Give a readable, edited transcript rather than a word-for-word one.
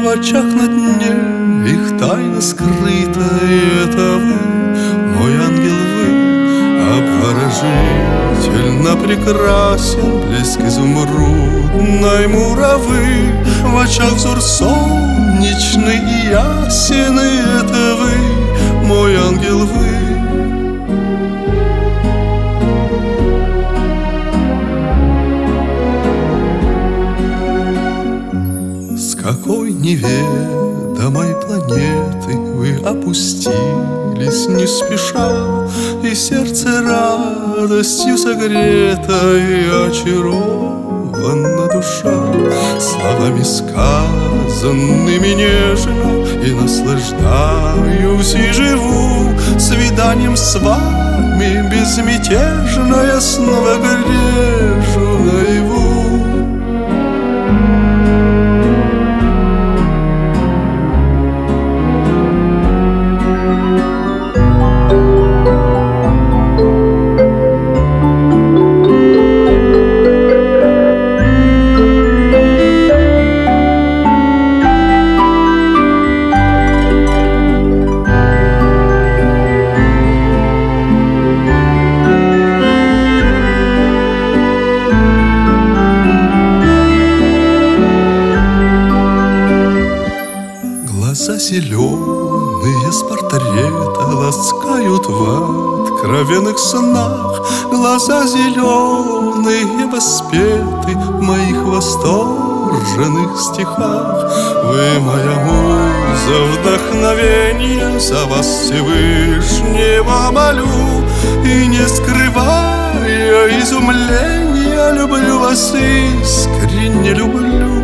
в очах на дне их тайна скрыта. И это вы, мой ангел, вы, обворожительно прекрасен, блеск изумрудной муравы. В очах взор солнечный и ясен. И это вы, мой ангел, вы. С какой неведомой планеты вы опустились не спеша, и сердце радостью согрето, и очарована душа словами сказанными нежно. И наслаждаюсь и живу свиданием с вами безмятежно. Я снова грежу наяву. Глаза зеленые с портрета ласкают в откровенных снах. Глаза зеленые воспеты в моих восторженных стихах. Вы моя муза вдохновенья, за вас Всевышнего молю. И не скрывая изумления, люблю вас искренне, люблю.